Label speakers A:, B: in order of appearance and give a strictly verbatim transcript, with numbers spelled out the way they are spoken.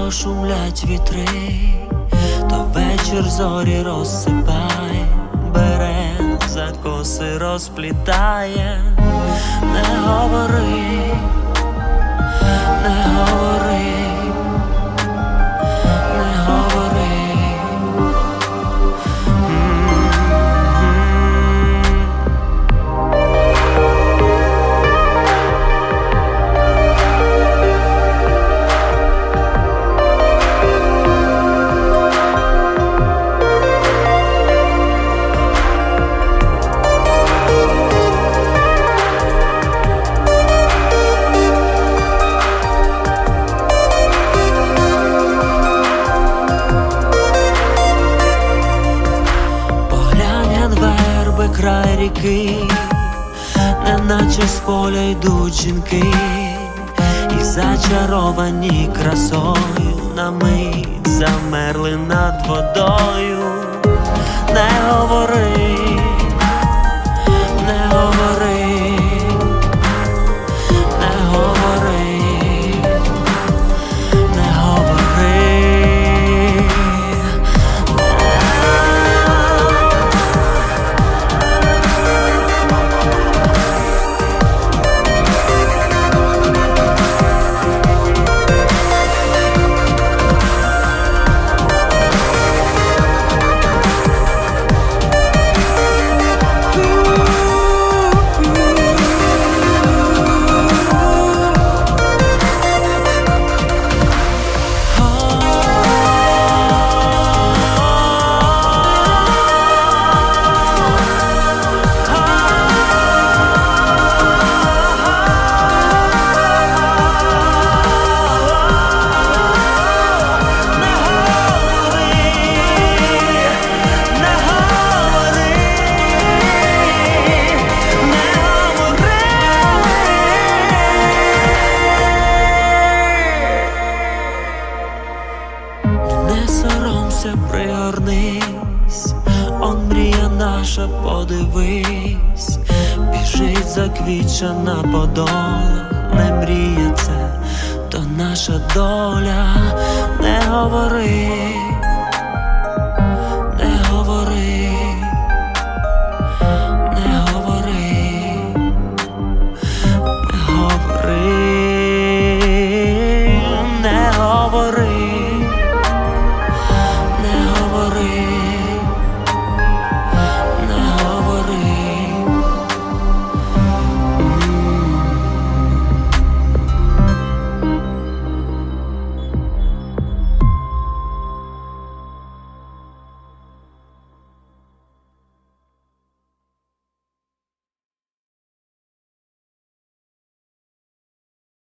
A: тихо шумлять вітри, то вечір зорі розсипає, бере за коси розплітає. Не говори, не говори, не говори. Край ріки, неначе з поля йдуть жінки, і зачаровані красою на мить замерли над водою. Не говори, не говори, не говори, не говори. Пригорнись, он мрія наша, подивись, біжить заквічена по долах. Не мрія це, то наша доля. Не говори.